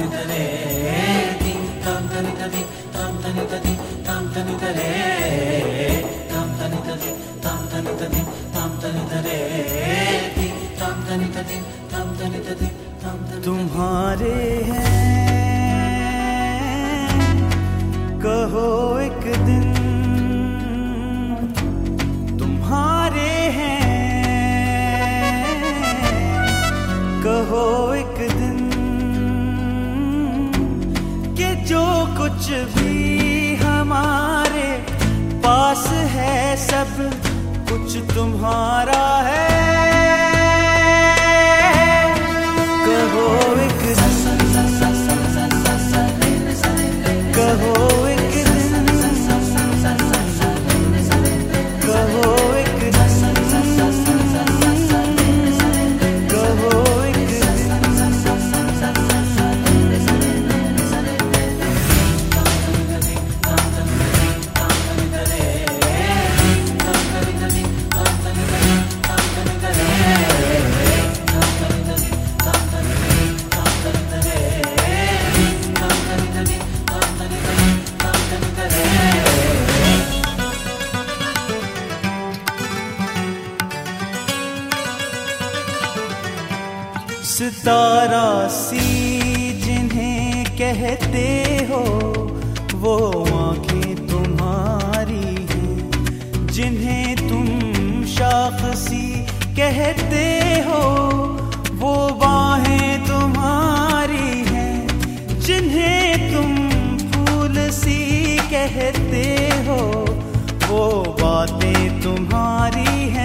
तुम्हारे हैं कहो एक दिन, तुम्हारे हैं कहो एक दिन, कि जो कुछ भी हमारे पास है सब कुछ तुम्हारा है। कहो एक दिन, कहो एक दिन, कहो एक दिन, कहो एक सितारा सी जिन्हें कहते हो वो आंखें तुम्हारी हैं, जिन्हें तुम शाख सी कहते हो वो बाहें तुम्हारी हैं, जिन्हें तुम फूल सी कहते हो वो बातें तुम्हारी हैं।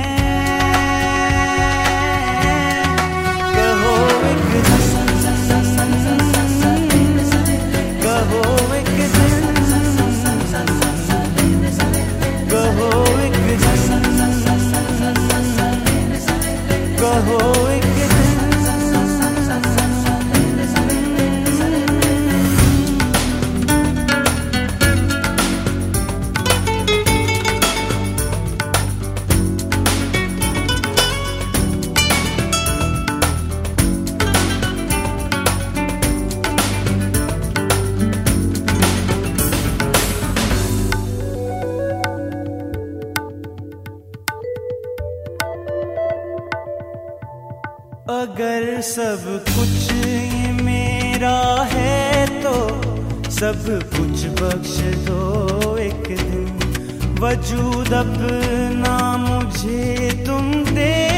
अगर सब कुछ ये मेरा है तो सब कुछ बख्श दो एक दिन, वजूद अपना मुझे तुम दे